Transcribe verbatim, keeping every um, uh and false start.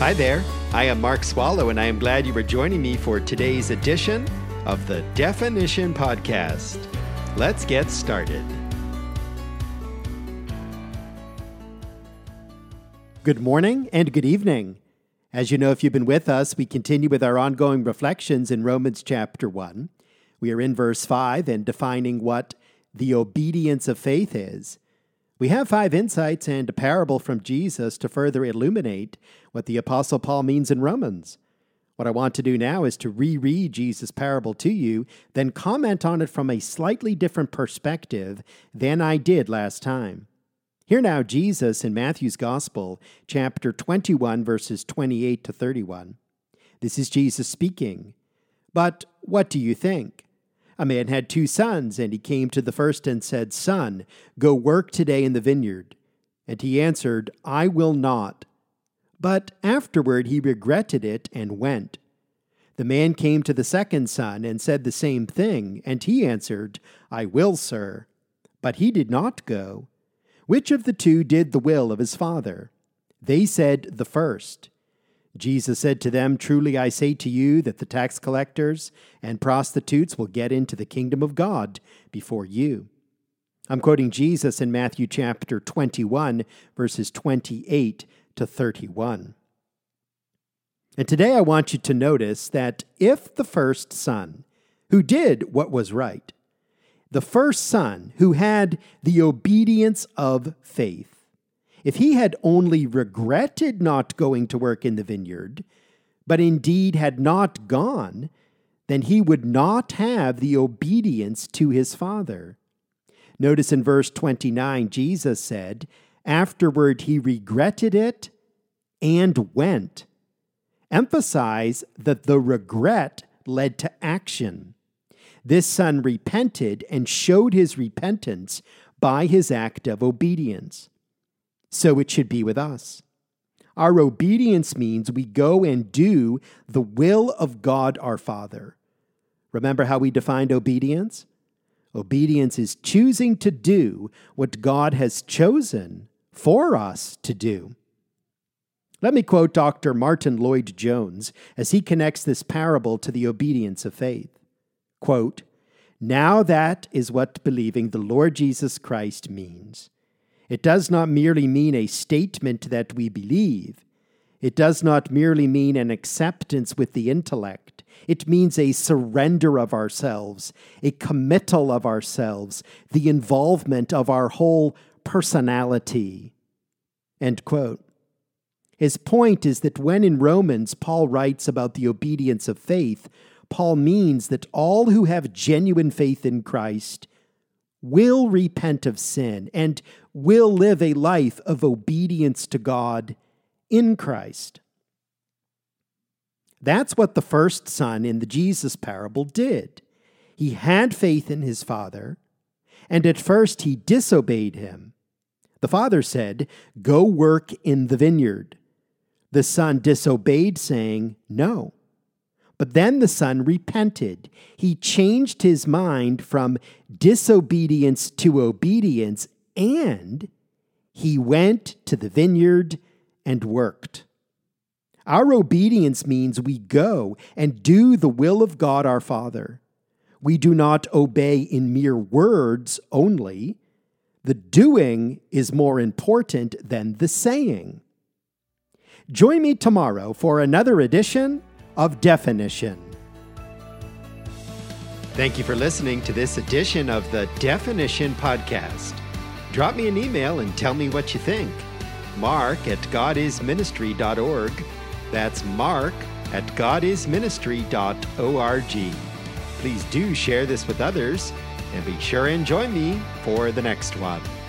Hi there, I am Mark Swallow, and I am glad you are joining me for today's edition of the Definition Podcast. Let's get started. Good morning and good evening. As you know, if you've been with us, we continue with our ongoing reflections in Romans chapter one. We are in verse five and defining what the obedience of faith is. We have five insights and a parable from Jesus to further illuminate what the Apostle Paul means in Romans. What I want to do now is to reread Jesus' parable to you, then comment on it from a slightly different perspective than I did last time. Hear now Jesus in Matthew's Gospel, chapter twenty-one, verses twenty-eight to thirty-one. This is Jesus speaking. But what do you think? A man had two sons, and he came to the first and said, Son, go work today in the vineyard. And he answered, I will not. But afterward he regretted it and went. The man came to the second son and said the same thing, and he answered, I will, sir. But he did not go. Which of the two did the will of his father? They said, the first. Jesus said to them, Truly I say to you that the tax collectors and prostitutes will get into the kingdom of God before you. I'm quoting Jesus in Matthew chapter twenty-one, verses twenty-eight to thirty-one. And today I want you to notice that if the first son, who did what was right, the first son who had the obedience of faith, if he had only regretted not going to work in the vineyard, but indeed had not gone, then he would not have the obedience to his father. Notice in verse twenty-nine, Jesus said, Afterward he regretted it and went. Emphasize that the regret led to action. This son repented and showed his repentance by his act of obedience. So it should be with us. Our obedience means we go and do the will of God our Father. Remember how we defined obedience? Obedience is choosing to do what God has chosen for us to do. Let me quote Doctor Martin Lloyd-Jones as he connects this parable to the obedience of faith. Quote, Now that is what believing the Lord Jesus Christ means. It does not merely mean a statement that we believe. It does not merely mean an acceptance with the intellect. It means a surrender of ourselves, a committal of ourselves, the involvement of our whole personality. End quote. His point is that when in Romans Paul writes about the obedience of faith, Paul means that all who have genuine faith in Christ will repent of sin and will live a life of obedience to God in Christ. That's what the first son in the Jesus parable did. He had faith in his father, and at first he disobeyed him. The father said, Go work in the vineyard. The son disobeyed, saying, No. But then the son repented. He changed his mind from disobedience to obedience, and he went to the vineyard and worked. Our obedience means we go and do the will of God our Father. We do not obey in mere words only. The doing is more important than the saying. Join me tomorrow for another edition of Definition. Thank you for listening to this edition of the Definition Podcast. Drop me an email and tell me what you think. Mark at godisministry dot org. That's Mark at godisministry dot org. Please do share this with others and be sure and join me for the next one.